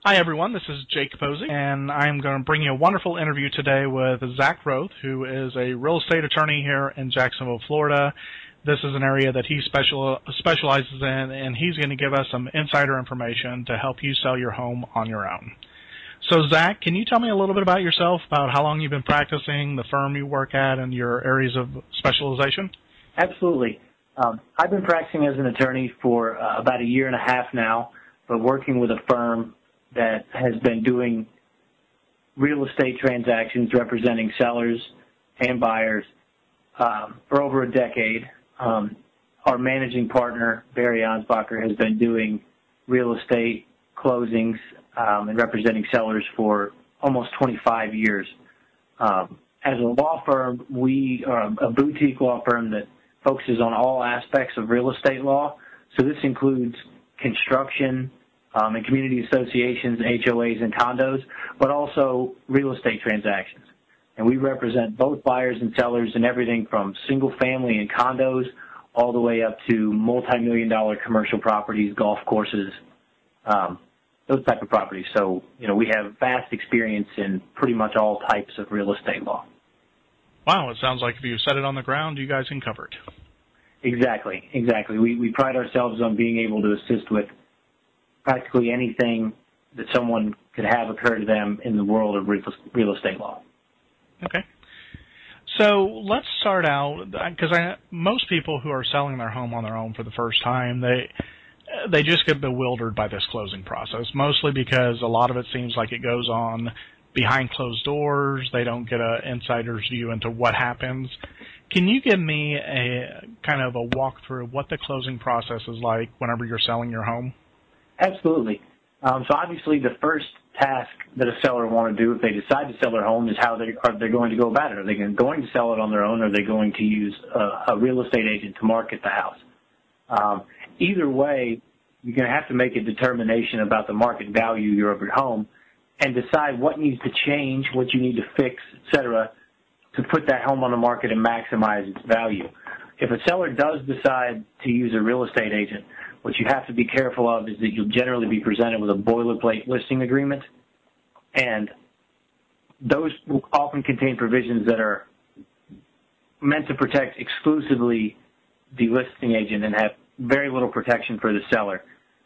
Hi, everyone. This is Jake Posey, and I'm going to bring you a wonderful interview today with Zach Roth, who is a real estate attorney here in Jacksonville, Florida. This is an area that he specializes in, and he's going to give us some insider information to help you sell your home on your own. So, Zach, can you tell me a little bit about yourself, about how long you've been practicing, the firm you work at, and your areas of specialization? Absolutely. I've been practicing as an attorney for about a year and a half now, but working with a firm that has been doing real estate transactions representing sellers and buyers for over a decade. Our managing partner, Barry Ansbacher, has been doing real estate closings and representing sellers for almost 25 years. As a law firm, we are a boutique law firm that focuses on all aspects of real estate law. So this includes construction, and community associations, HOAs, and condos, but also real estate transactions. And we represent both buyers and sellers in everything from single-family and condos all the way up to multi-million-dollar commercial properties, golf courses, those type of properties. So, we have vast experience in pretty much all types of real estate law. Wow, it sounds like if you set it on the ground, you guys can cover it. Exactly. We pride ourselves on being able to assist with practically anything that someone could have occur to them in the world of real estate law. Okay. So let's start out, because most people who are selling their home on their own for the first time, they just get bewildered by this closing process, mostly because a lot of it seems like it goes on behind closed doors. They don't get an insider's view into what happens. Can you give me a kind of a walkthrough of what the closing process is like whenever you're selling your home? Absolutely. So obviously the first task that a seller will want to do if they decide to sell their home is how they're going to go about it. Are they going to sell it on their own, or are they going to use a real estate agent to market the house? Either way, you're going to have to make a determination about the market value of your home and decide what needs to change, what you need to fix, et cetera, to put that home on the market and maximize its value. If a seller does decide to use a real estate agent, what you have to be careful of is that you'll generally be presented with a boilerplate listing agreement, and those will often contain provisions that are meant to protect exclusively the listing agent and have very little protection for the seller.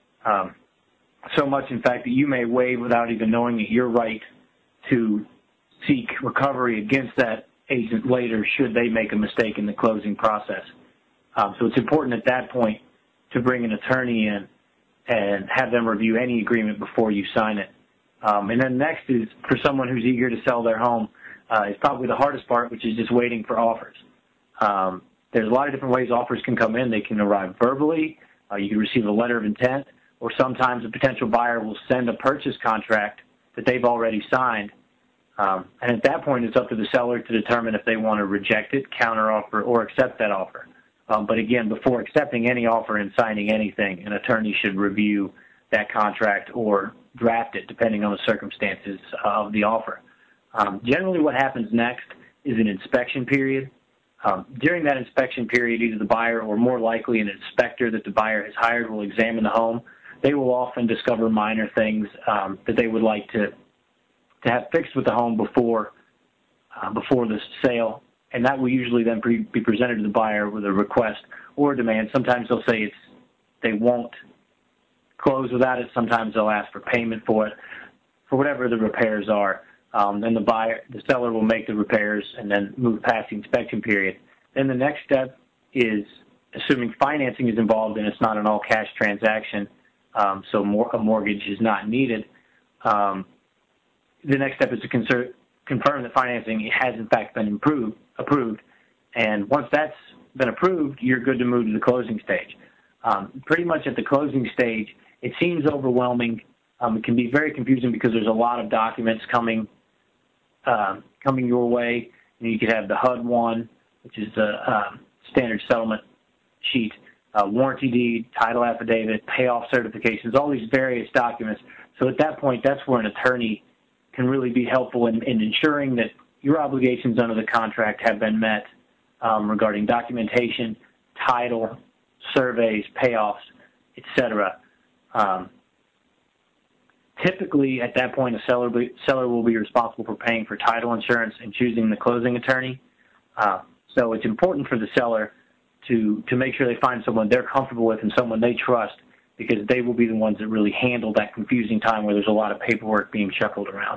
So much, in fact, that you may waive without even knowing it your right to seek recovery against that agent later should they make a mistake in the closing process. So it's important at that point to bring an attorney in and have them review any agreement before you sign it. And then next is for someone who's eager to sell their home is probably the hardest part, which is just waiting for offers. There's a lot of different ways offers can come in. They can arrive verbally. You can receive a letter of intent, or sometimes a potential buyer will send a purchase contract that they've already signed. And at that point, it's up to the seller to determine if they want to reject it, counteroffer, or accept that offer. But again, before accepting any offer and signing anything, an attorney should review that contract or draft it, depending on the circumstances of the offer. Generally, what happens next is an inspection period. During that inspection period, either the buyer or more likely an inspector that the buyer has hired will examine the home. They will often discover minor things that they would like to have fixed with the home before the sale, and that will usually then be presented to the buyer with a request or a demand. Sometimes they'll say they won't close without it. Sometimes they'll ask for payment for it, for whatever the repairs are. Then the seller will make the repairs and then move past the inspection period. Then the next step is, assuming financing is involved and it's not an all-cash transaction, so a mortgage is not needed, the next step is to confirm that financing has in fact been approved. And once that's been approved, you're good to move to the closing stage. Pretty much at the closing stage, it seems overwhelming. It can be very confusing because there's a lot of documents coming your way. You could have the HUD-1, which is the standard settlement sheet, warranty deed, title affidavit, payoff certifications, all these various documents. So at that point, that's where an attorney can really be helpful in ensuring that your obligations under the contract have been met regarding documentation, title, surveys, payoffs, etc. Typically, at that point, a seller will be responsible for paying for title insurance and choosing the closing attorney. So it's important for the seller to make sure they find someone they're comfortable with and someone they trust, because they will be the ones that really handle that confusing time where there's a lot of paperwork being shuffled around.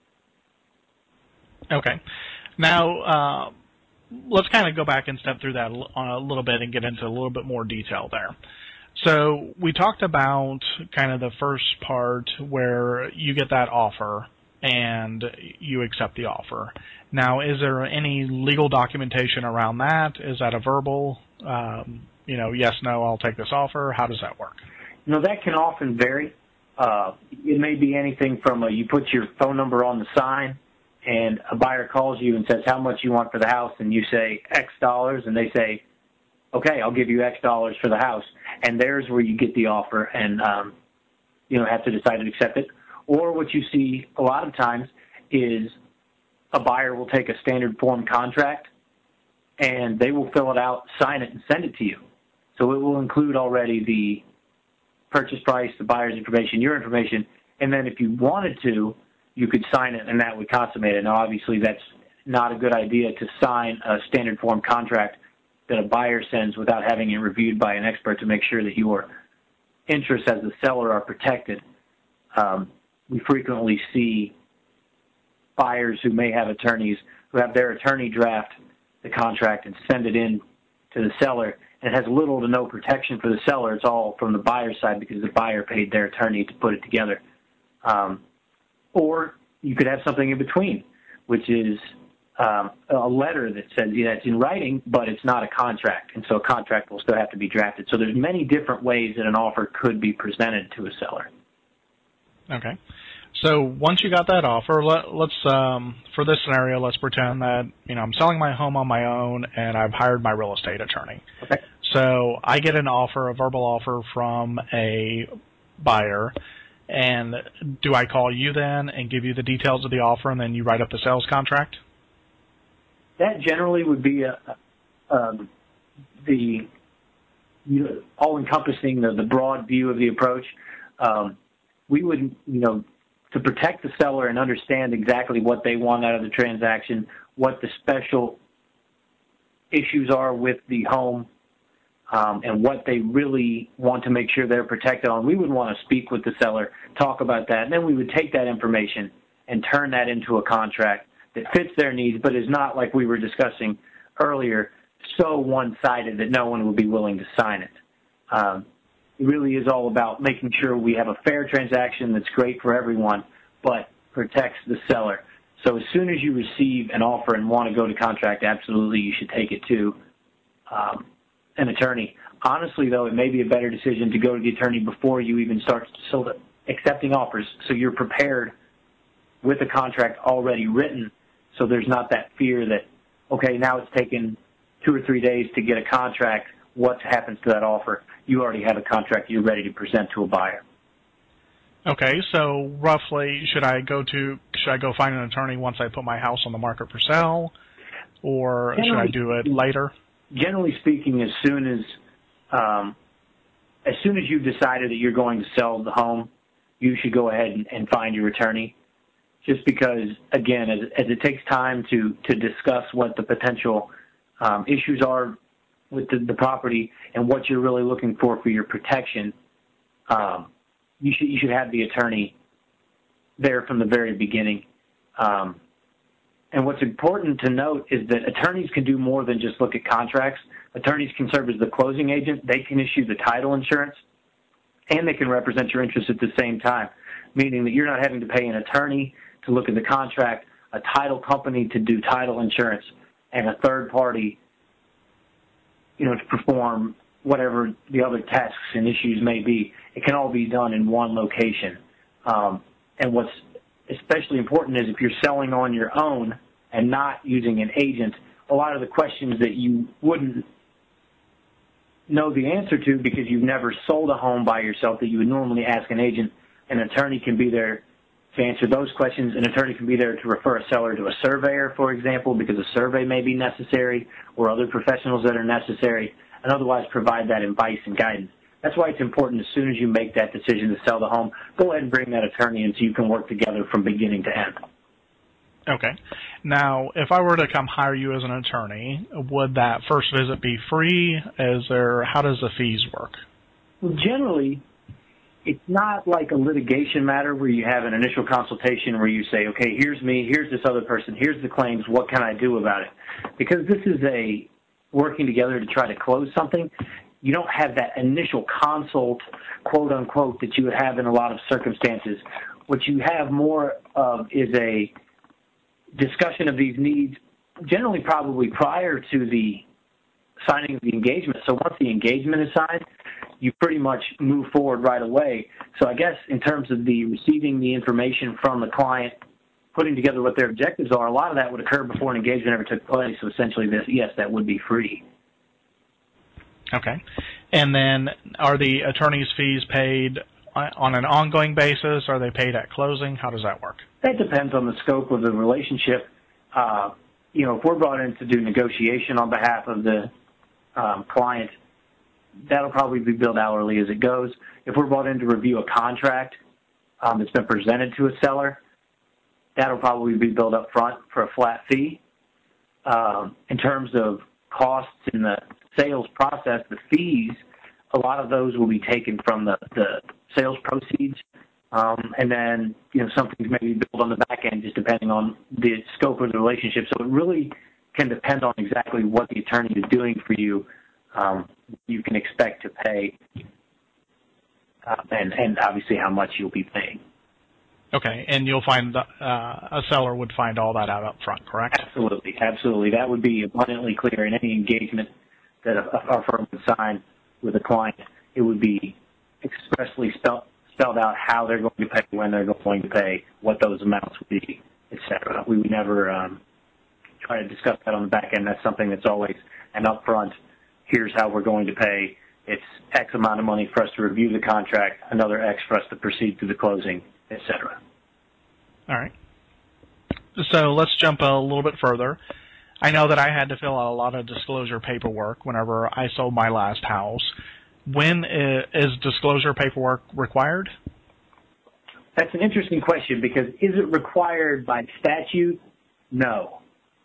Okay. Now, let's kind of go back and step through that a little bit and get into a little bit more detail there. So we talked about kind of the first part where you get that offer and you accept the offer. Now, is there any legal documentation around that? Is that a verbal, yes, no, I'll take this offer? How does that work? That can often vary. It may be anything from you put your phone number on the sign, and a buyer calls you and says how much you want for the house, and you say X dollars, and they say, okay, I'll give you X dollars for the house. And there's where you get the offer and, have to decide to accept it. Or what you see a lot of times is a buyer will take a standard form contract, and they will fill it out, sign it, and send it to you. So it will include already the purchase price, the buyer's information, your information, and then if you wanted to, you could sign it, and that would consummate it. Now, obviously, that's not a good idea to sign a standard form contract that a buyer sends without having it reviewed by an expert to make sure that your interests as the seller are protected. We frequently see buyers who may have attorneys who have their attorney draft the contract and send it in to the seller, and it has little to no protection for the seller. It's all from the buyer's side because the buyer paid their attorney to put it together. Or you could have something in between, which is a letter that says it's in writing, but it's not a contract, and so a contract will still have to be drafted. So there's many different ways that an offer could be presented to a seller. Okay. So once you got that offer, let's for this scenario, let's pretend that I'm selling my home on my own and I've hired my real estate attorney. Okay. So I get an offer, a verbal offer from a buyer, and do I call you then and give you the details of the offer, and then you write up the sales contract? That generally would be the all-encompassing, the broad view of the approach. We would, to protect the seller and understand exactly what they want out of the transaction, what the special issues are with the home, and what they really want to make sure they're protected on. We would want to speak with the seller, talk about that, and then we would take that information and turn that into a contract that fits their needs, but is not, like we were discussing earlier, so one-sided that no one would be willing to sign it. It really is all about making sure we have a fair transaction that's great for everyone, but protects the seller. So as soon as you receive an offer and want to go to contract, absolutely you should take it to an attorney. Honestly, though, it may be a better decision to go to the attorney before you even start accepting offers, so you're prepared with a contract already written, so there's not that fear that, okay, now it's taken 2 or 3 days to get a contract. What happens to that offer? You already have a contract you're ready to present to a buyer. Okay, so roughly, should I go find an attorney once I put my house on the market for sale, or should I do it later? Generally speaking, as soon as you've decided that you're going to sell the home, you should go ahead and find your attorney. Just because, again, as it takes time to discuss what the potential issues are with the property and what you're really looking for your protection, you should have the attorney there from the very beginning. And what's important to note is that attorneys can do more than just look at contracts. Attorneys can serve as the closing agent. They can issue the title insurance, and they can represent your interests at the same time, meaning that you're not having to pay an attorney to look at the contract, a title company to do title insurance, and a third party, to perform whatever the other tasks and issues may be. It can all be done in one location. And what's especially important is if you're selling on your own and not using an agent, a lot of the questions that you wouldn't know the answer to because you've never sold a home by yourself that you would normally ask an agent, an attorney can be there to answer those questions. An attorney can be there to refer a seller to a surveyor, for example, because a survey may be necessary, or other professionals that are necessary, and otherwise provide that advice and guidance. That's why it's important as soon as you make that decision to sell the home, go ahead and bring that attorney in so you can work together from beginning to end. Okay. Now, if I were to come hire you as an attorney, would that first visit be free? How does the fees work? Well, generally, it's not like a litigation matter where you have an initial consultation where you say, okay, here's me, here's this other person, here's the claims, what can I do about it? Because this is a working together to try to close something, you don't have that initial consult, quote unquote, that you would have in a lot of circumstances. What you have more of is a discussion of these needs, generally probably prior to the signing of the engagement. So once the engagement is signed, you pretty much move forward right away. So I guess in terms of the receiving the information from the client, putting together what their objectives are, a lot of that would occur before an engagement ever took place. So essentially, yes, that would be free. Okay. And then are the attorney's fees paid on an ongoing basis? Are they paid at closing? How does that work? That depends on the scope of the relationship. If we're brought in to do negotiation on behalf of the client, that'll probably be billed hourly as it goes. If we're brought in to review a contract that's been presented to a seller, that'll probably be billed up front for a flat fee. In terms of costs in the sales process, the fees, a lot of those will be taken from the sales proceeds. And then, some things may be billed on the back end just depending on the scope of the relationship. So it really can depend on exactly what the attorney is doing for you. You can expect to pay, and obviously how much you'll be paying. Okay, and you'll find a seller would find all that out up front, correct? Absolutely, absolutely. That would be abundantly clear in any engagement that our firm would sign with a client. It would be expressly spelled out how they're going to pay, when they're going to pay, what those amounts would be, etc. We would never try to discuss that on the back end. That's something that's always an upfront. Here's how we're going to pay. It's X amount of money for us to review the contract, another X for us to proceed to the closing, etc. All right. So let's jump a little bit further. I know that I had to fill out a lot of disclosure paperwork whenever I sold my last house. When is disclosure paperwork required? That's an interesting question because is it required by statute? No.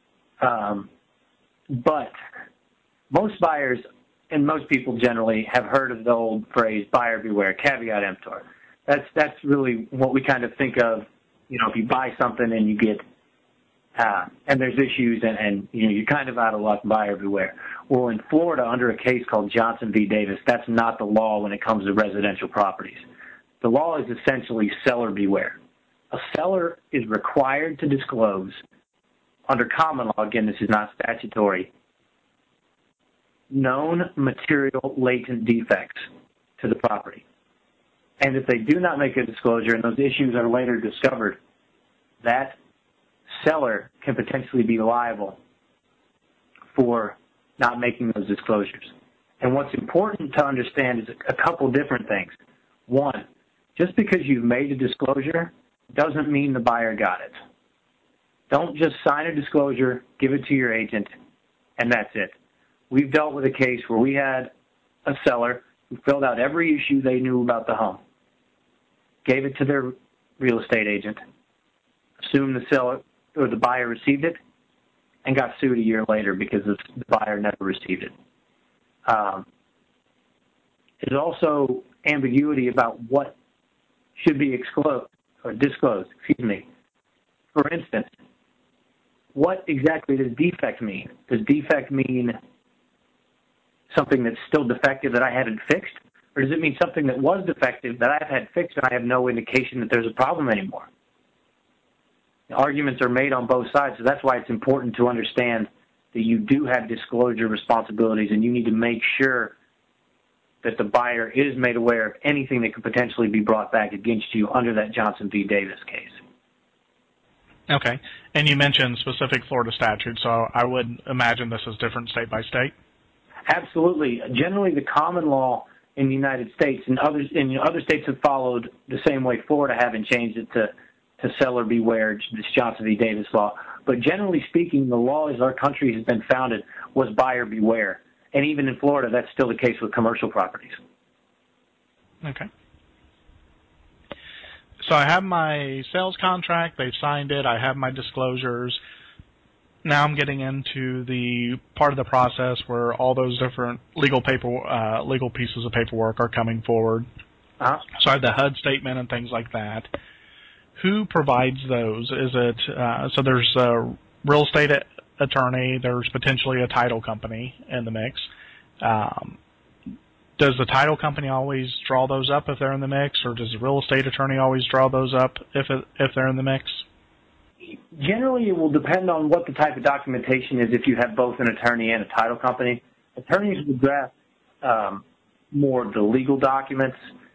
But most buyers and most people generally have heard of the old phrase, buyer beware, caveat emptor. That's really what we kind of think of, if you buy something and you get, and there's issues and you're kind of out of luck, buyer beware. Well, in Florida, under a case called Johnson v. Davis, that's not the law when it comes to residential properties. The law is essentially seller beware. A seller is required to disclose, under common law, again, this is not statutory, known material latent defects to the property. And if they do not make a disclosure and those issues are later discovered, that seller can potentially be liable for not making those disclosures. And what's important to understand is a couple different things. One, just because you've made a disclosure doesn't mean the buyer got it. Don't just sign a disclosure, give it to your agent, and that's it. We've dealt with a case where we had a seller who filled out every issue they knew about the home, gave it to their real estate agent, assumed the seller or the buyer received it, and got sued a year later because the buyer never received it. There's also ambiguity about what should be disclosed. For instance, what exactly does defect mean? Does defect mean something that's still defective that I hadn't fixed? Or does it mean something that was defective that I've had fixed and I have no indication that there's a problem anymore? The arguments are made on both sides, so that's why it's important to understand that you do have disclosure responsibilities and you need to make sure that the buyer is made aware of anything that could potentially be brought back against you under that Johnson v. Davis case. Okay. And you mentioned specific Florida statutes, so I would imagine this is different state by state? Absolutely. Generally, the common law in the United States and other states have followed the same way Florida haven't changed it to seller beware, this Johnson v. Davis law. But generally speaking, the law as our country has been founded was buyer beware. And even in Florida, that's still the case with commercial properties. Okay. So I have my sales contract. They've signed it. I have my disclosures. Now I'm getting into the part of the process where all those different legal pieces of paperwork are coming forward. Uh-huh. So I have the HUD statement and things like that. Who provides those? Is it so? There's a real estate attorney. There's potentially a title company in the mix. Does the title company always draw those up if they're in the mix, or does the real estate attorney always draw those up if they're in the mix? Generally, it will depend on what the type of documentation is if you have both an attorney and a title company. Attorneys will draft more of the legal documents,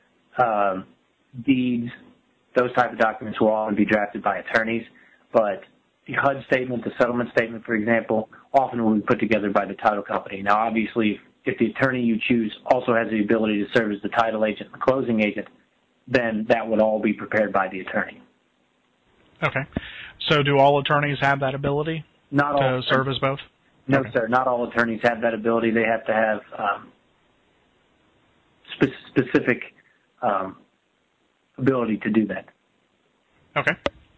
deeds, those type of documents will often be drafted by attorneys, but the HUD statement, the settlement statement, for example, often will be put together by the title company. Now, obviously, if the attorney you choose also has the ability to serve as the title agent and the closing agent, then that would all be prepared by the attorney. Okay. So do all attorneys have that ability to serve as both? No, okay. Sir. Not all attorneys have that ability. They have to have specific ability to do that. Okay.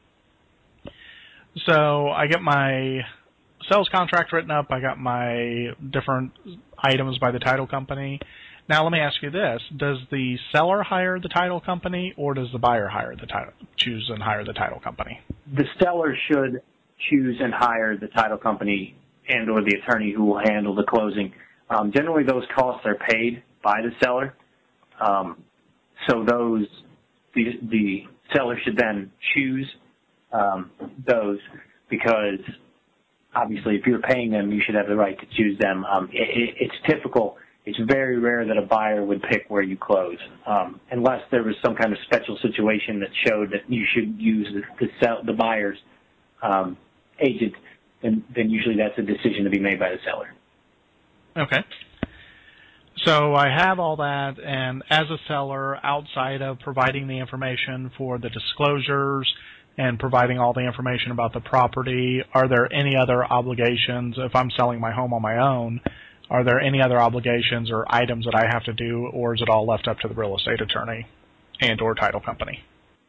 So I get my sales contract written up. I got my different items by the title company. Now let me ask you this. Does the seller hire the title company, or does the buyer choose and hire the title company? The seller should choose and hire the title company and or the attorney who will handle the closing. Generally, those costs are paid by the seller. So the seller should then choose those, because obviously if you're paying them, you should have the right to choose them. It's typical. It's very rare that a buyer would pick where you close, unless there was some kind of special situation that showed that you should use the buyer's agent. Then usually that's a decision to be made by the seller. Okay. So I have all that, and as a seller, outside of providing the information for the disclosures and providing all the information about the property, are there any other obligations if I'm selling my home on my own? Are there any other obligations or items that I have to do, or is it all left up to the real estate attorney and or title company?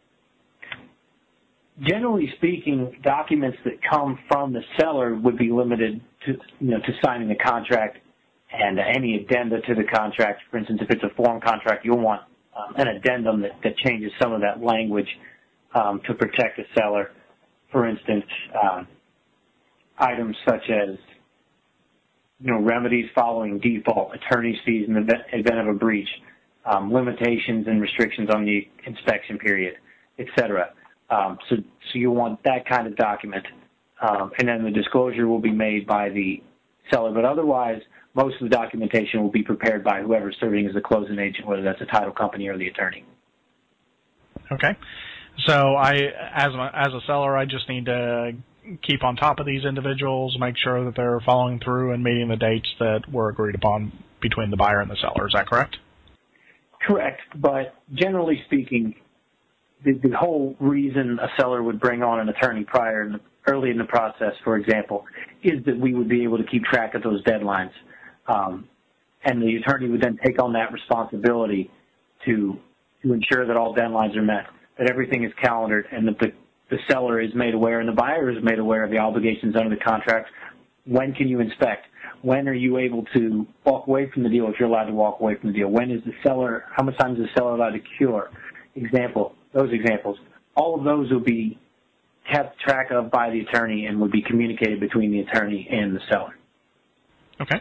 Generally speaking, documents that come from the seller would be limited to signing the contract and any addenda to the contract. For instance, if it's a form contract, you'll want an addendum that changes some of that language to protect the seller. For instance, items such as remedies following default, attorney's fees in the event of a breach, limitations and restrictions on the inspection period, etc. So you want that kind of document, and then the disclosure will be made by the seller. But otherwise, most of the documentation will be prepared by whoever's serving as the closing agent, whether that's a title company or the attorney. Okay. So as a seller, I just need to keep on top of these individuals, make sure that they're following through and meeting the dates that were agreed upon between the buyer and the seller. Is that correct? Correct. But generally speaking, the whole reason a seller would bring on an attorney early in the process, for example, is that we would be able to keep track of those deadlines. And the attorney would then take on that responsibility to ensure that all deadlines are met, that everything is calendared, and that the seller is made aware and the buyer is made aware of the obligations under the contract. When can you inspect? When are you able to walk away from the deal if you're allowed to walk away from the deal? When is the seller, how much time is the seller allowed to cure? Those examples. All of those will be kept track of by the attorney and would be communicated between the attorney and the seller. Okay.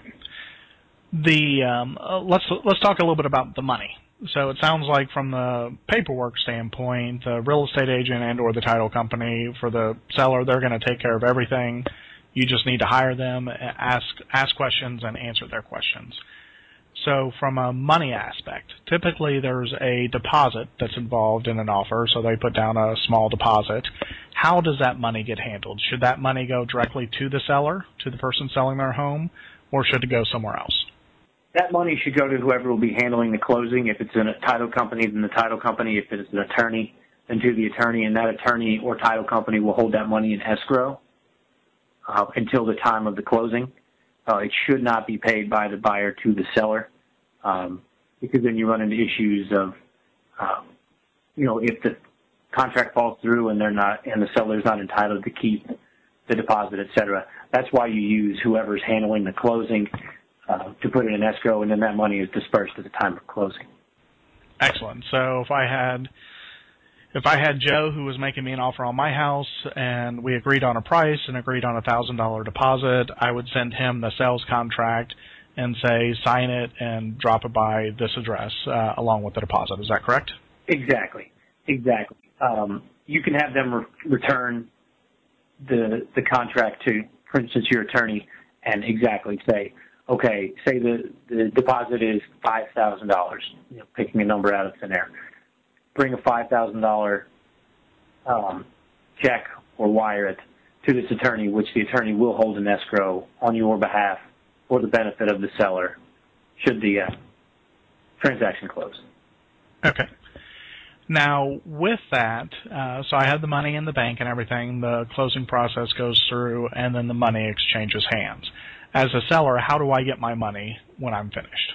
Let's talk a little bit about the money. So it sounds like from the paperwork standpoint, the real estate agent and or the title company, for the seller, they're going to take care of everything. You just need to hire them, ask questions, and answer their questions. So from a money aspect, typically there's a deposit that's involved in an offer, so they put down a small deposit. How does that money get handled? Should that money go directly to the seller, to the person selling their home, or should it go somewhere else? That money should go to whoever will be handling the closing. If it's in a title company, then the title company. If it's an attorney, then to the attorney, and that attorney or title company will hold that money in escrow until the time of the closing. It should not be paid by the buyer to the seller, because then you run into issues of if the contract falls through and the seller's not entitled to keep the deposit, et cetera. That's why you use whoever's handling the closing to put it in escrow, and then that money is dispersed at the time of closing. Excellent. So if I had Joe who was making me an offer on my house and we agreed on a price and agreed on $1,000 deposit, I would send him the sales contract and say, sign it and drop it by this address along with the deposit. Is that correct? Exactly. You can have them return the contract to, for instance, your attorney and exactly say, okay, say the deposit is $5,000, picking a number out of thin air. Bring a $5,000 check or wire it to this attorney, which the attorney will hold in escrow on your behalf for the benefit of the seller should the transaction close. Okay. Now, with that, so I have the money in the bank and everything, the closing process goes through, and then the money exchanges hands. As a seller, how do I get my money when I'm finished?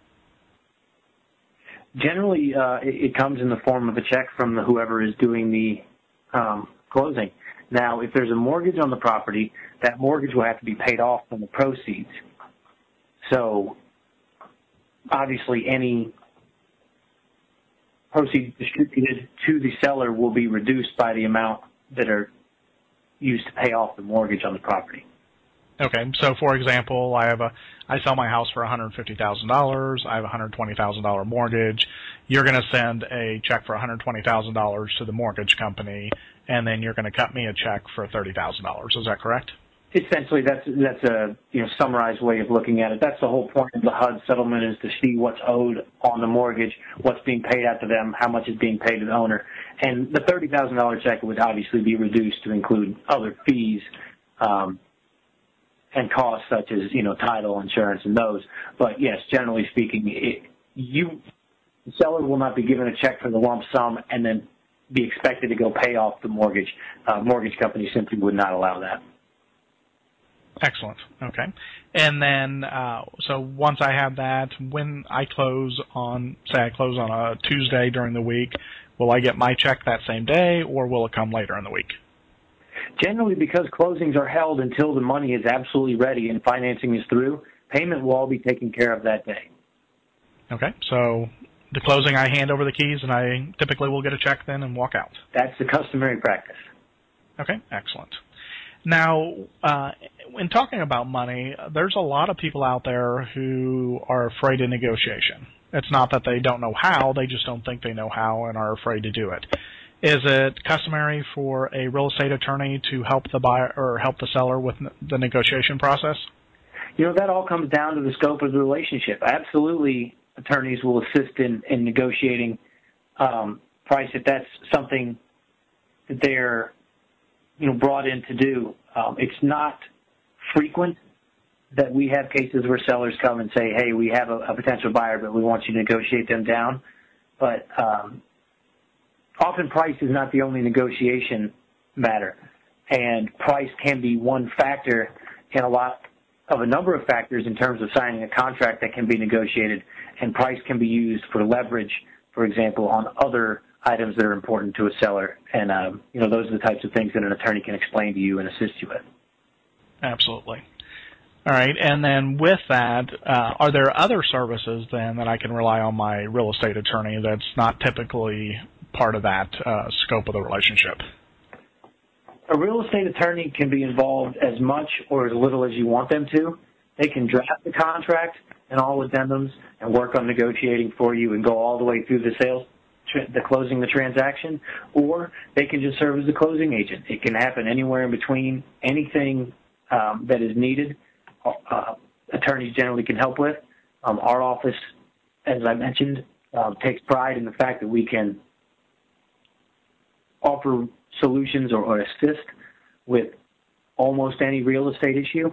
Generally, it comes in the form of a check from whoever is doing the closing. Now, if there's a mortgage on the property, that mortgage will have to be paid off from the proceeds. So, obviously, any proceeds distributed to the seller will be reduced by the amount that are used to pay off the mortgage on the property. Okay, so for example, I sell my house for $150,000. I have a $120,000 mortgage. You're going to send a check for $120,000 to the mortgage company, and then you're going to cut me a check for $30,000. Is that correct? Essentially, that's a summarized way of looking at it. That's the whole point of the HUD settlement, is to see what's owed on the mortgage, what's being paid out to them, how much is being paid to the owner. And the $30,000 check would obviously be reduced to include other fees and costs such as title, insurance, and those. But yes, generally speaking, the seller will not be given a check for the lump sum and then be expected to go pay off the mortgage. Mortgage company simply would not allow that. Excellent. Okay. And then, so once I have that, when I close on a Tuesday during the week, will I get my check that same day, or will it come later in the week? Generally, because closings are held until the money is absolutely ready and financing is through, payment will all be taken care of that day. Okay. So the closing, I hand over the keys, and I typically will get a check then and walk out. That's the customary practice. Okay. Excellent. Now, in talking about money, there's a lot of people out there who are afraid of negotiation. It's not that they don't know how, they just don't think they know how and are afraid to do it. Is it customary for a real estate attorney to help the buyer or help the seller with the negotiation process? That all comes down to the scope of the relationship. Absolutely, attorneys will assist in negotiating price if that's something that they're brought in to do. It's not frequent that we have cases where sellers come and say, hey, we have a potential buyer, but we want you to negotiate them down. But often price is not the only negotiation matter, and price can be one factor in a number of factors in terms of signing a contract that can be negotiated, and price can be used for leverage, for example, on other items that are important to a seller. And, those are the types of things that an attorney can explain to you and assist you with. Absolutely. All right. And then with that, are there other services then that I can rely on my real estate attorney that's not typically part of that scope of the relationship? A real estate attorney can be involved as much or as little as you want them to. They can draft the contract and all addendums and work on negotiating for you and go all the way through the closing the transaction, or they can just serve as a closing agent. It can happen anywhere in between. Anything that is needed, attorneys generally can help with. Our office, as I mentioned, takes pride in the fact that we can offer solutions or assist with almost any real estate issue.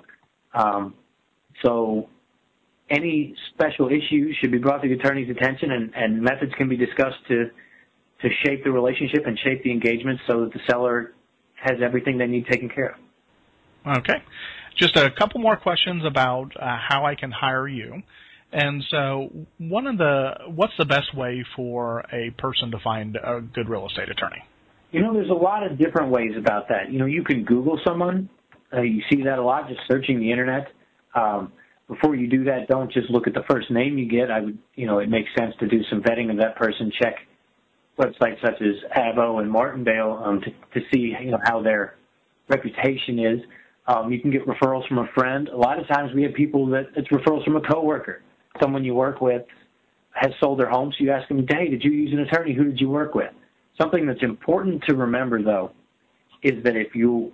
So any special issues should be brought to the attorney's attention, and methods can be discussed to shape the relationship and shape the engagement so that the seller has everything they need taken care of. Okay. Just a couple more questions about how I can hire you. And so what's the best way for a person to find a good real estate attorney? There's a lot of different ways about that. You can Google someone. You see that a lot, just searching the Internet. Before you do that, don't just look at the first name you get. It makes sense to do some vetting of that person. Check websites such as Avvo and Martindale to see how their reputation is. You can get referrals from a friend. A lot of times we have people that it's referrals from a coworker. Someone you work with has sold their home, so you ask them, hey, did you use an attorney? Who did you work with? Something that's important to remember, though, is that if you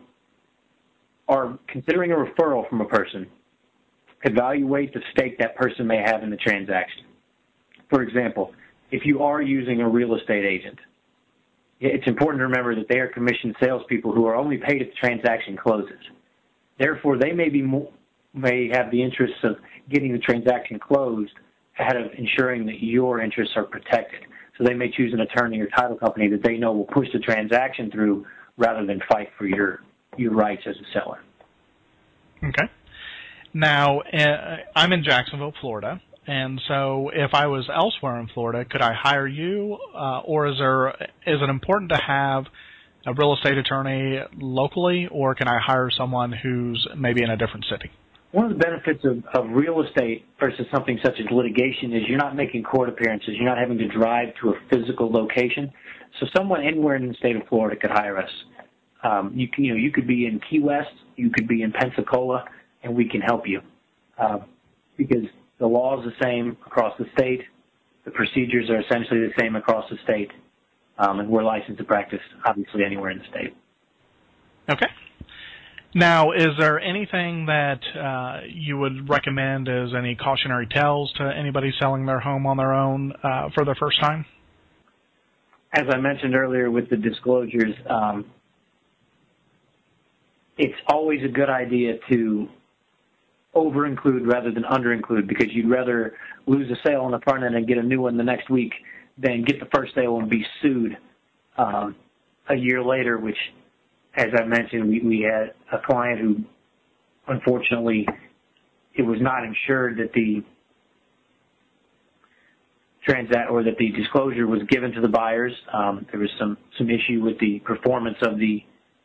are considering a referral from a person, evaluate the stake that person may have in the transaction. For example, if you are using a real estate agent, it's important to remember that they are commissioned salespeople who are only paid if the transaction closes. Therefore, they may have the interests of getting the transaction closed ahead of ensuring that your interests are protected. So they may choose an attorney or title company that they know will push the transaction through rather than fight for your rights as a seller. Okay. Now, I'm in Jacksonville, Florida, and so if I was elsewhere in Florida, could I hire you, or is it important to have a real estate attorney locally, or can I hire someone who's maybe in a different city? One of the benefits of real estate versus something such as litigation is you're not making court appearances. You're not having to drive to a physical location. So someone anywhere in the state of Florida could hire us. You could be in Key West, you could be in Pensacola, and we can help you because the law is the same across the state. The procedures are essentially the same across the state, and we're licensed to practice, obviously, anywhere in the state. Okay. Now, is there anything that you would recommend as any cautionary tales to anybody selling their home on their own for the first time? As I mentioned earlier with the disclosures, it's always a good idea to over-include rather than under-include because you'd rather lose a sale on the front end and get a new one the next week than get the first sale and be sued a year later, which, as I mentioned, we had a client who, unfortunately, it was not ensured that the that the disclosure was given to the buyers. There was some issue with the performance of the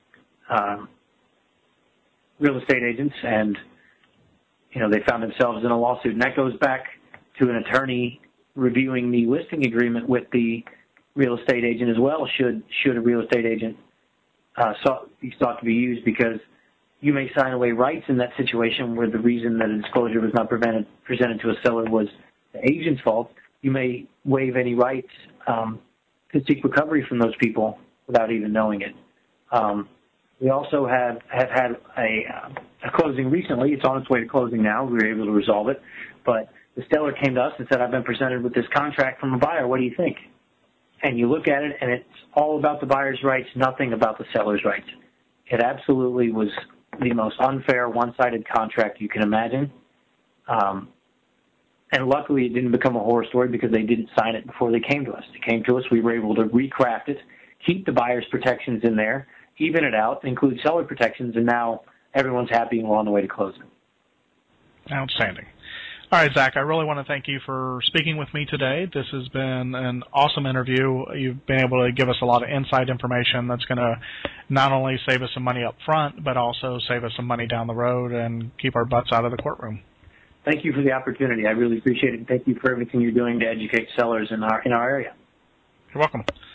real estate agents, and they found themselves in a lawsuit. And that goes back to an attorney reviewing the listing agreement with the real estate agent as well. Should a real estate agent be sought to be used, because you may sign away rights in that situation where the reason that a disclosure was not presented to a seller was the agent's fault. You may waive any rights to seek recovery from those people without even knowing it. We also have had a closing recently. It's on its way to closing now. We were able to resolve it. But the seller came to us and said, I've been presented with this contract from a buyer. What do you think? And you look at it, and it's all about the buyer's rights, nothing about the seller's rights. It absolutely was the most unfair, one-sided contract you can imagine. And luckily, it didn't become a horror story because they didn't sign it before they came to us. They came to us. We were able to recraft it, keep the buyer's protections in there, even it out, include seller protections, and now everyone's happy and we're on the way to closing. Outstanding. All right, Zach, I really want to thank you for speaking with me today. This has been an awesome interview. You've been able to give us a lot of inside information that's going to not only save us some money up front, but also save us some money down the road and keep our butts out of the courtroom. Thank you for the opportunity. I really appreciate it, and thank you for everything you're doing to educate sellers in our area. You're welcome.